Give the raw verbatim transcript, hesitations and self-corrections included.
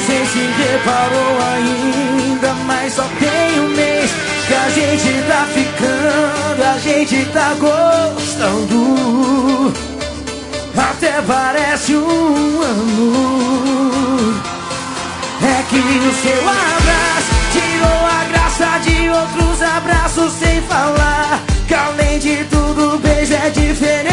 sei se reparou ainda, mas só tem um mês que a gente tá ficando, a gente tá gostando. Até parece um ano. É que o seu abraço tirou a graça de outros abraços sem falar, que além de tudo o beijo é diferente.